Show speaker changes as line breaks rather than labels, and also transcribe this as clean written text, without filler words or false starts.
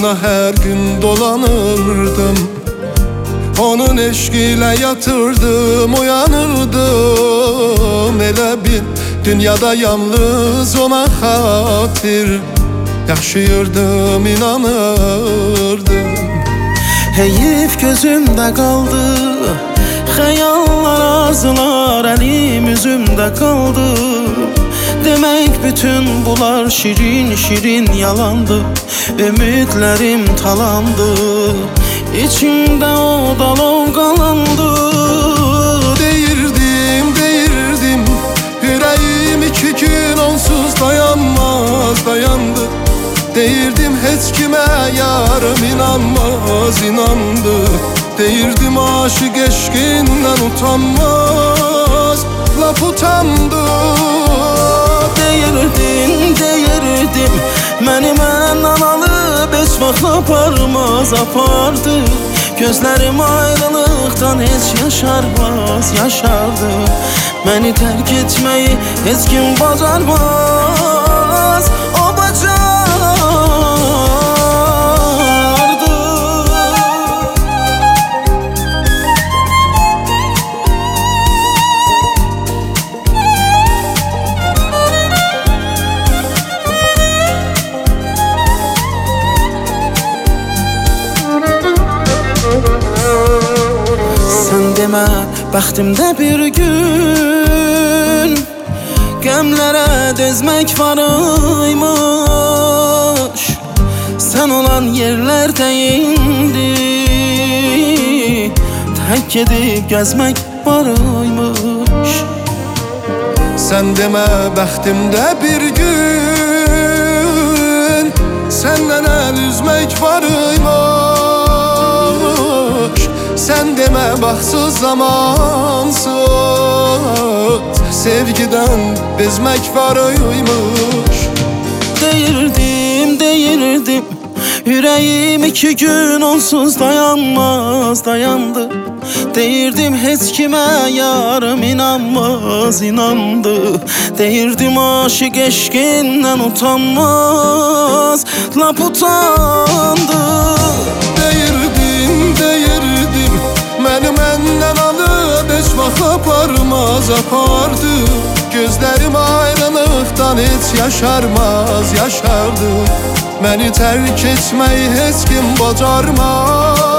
yolunda her gün dolanırdım. Onun eşqiyle yatırdım, uyanırdım. Elə bil dünyada yalnız ona xatir yaşayırdım, inanırdım.
Heyif gözümde kaldı, xəyallar, arzular əlim üzümdə kaldı. Demek bütün bunlar şirin şirin yalandı. Ümidlerim talandı, İçimde o dalov qalandı.
Deyirdim, yüreğim 2 gün onsuz dayanmaz, dayandı. Deyirdim heç kimə yarım inanmaz, inandı. Deyirdim aşık eşqindən utanmaz, laf utandı.
Deyirdim, məni məndən alıb heç vaxt aparmaz, apardı. Gözlərim ayrılıqdan heç yaşarmaz, yaşardı. Məni tərk etməyi heç kim bacarmaz, o bacardı. Sən demə bəxtimdə bir gün qəmlərə dözmək varıymış. Sən olan yerlərdə indi tək gedib gəzmək varıymış.
Sən demə bəxtimdə bir gün səndən əl üzmək varıymış. Sən demə baxsız zamansız sevgiden bezmək varıymış.
Deyirdim, yüreğim 2 gün onsuz dayanmaz, dayandı. Deyirdim heç kimə yarım inanmaz, inandı. Deyirdim aşık eşqindən utanmaz, lap utandı.
Deyirdim, məni məndən alıb heç vaxt aparmaz, apardı. Gözlərim ayrılıqdan heç yaşarmaz, yaşardı. Məni tərk etməyi heç kim bacarmaz.